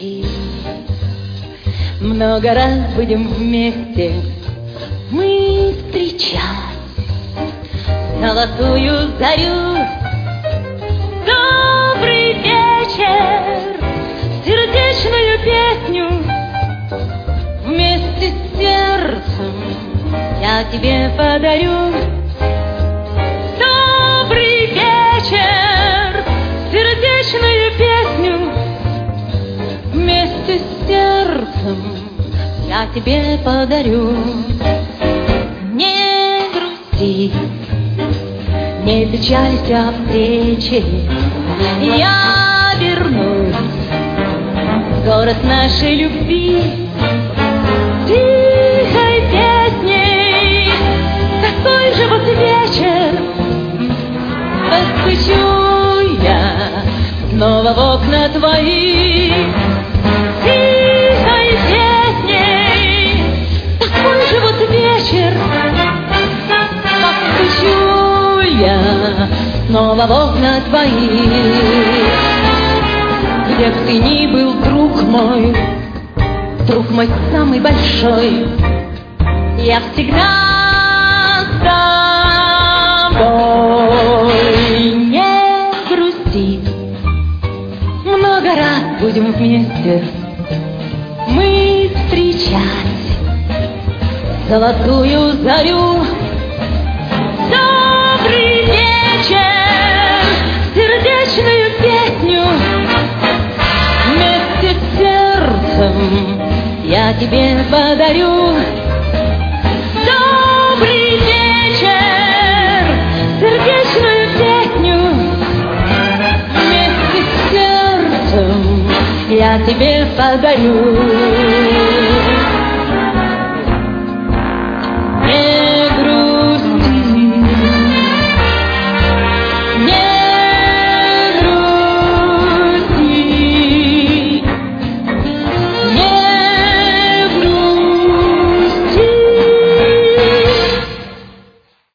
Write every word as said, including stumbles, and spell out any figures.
грусти. Много раз будем вместе мы встречать золотую зарю. Добрый вечер, сердечную песню вместе с сердцем я тебе подарю. Добрый вечер, сердечную песню вместе с сердцем я тебе подарю. Не грусти, не печалься о встрече, я вернусь в город нашей любви. Тихой песней такой же вот вечер постучу я снова в окна твои. Тихой песней такой же вот вечер постучу я снова в окна твои. Где б ты ни был, друг мой, друг мой самый большой, я всегда с тобой. Не грусти, много раз будем вместе мы встречать золотую зарю. Добрый вечер, сердечную песню вместе с сердцем я тебе подарю. Добрый вечер, сердечную песню вместе с сердцем я тебе подарю.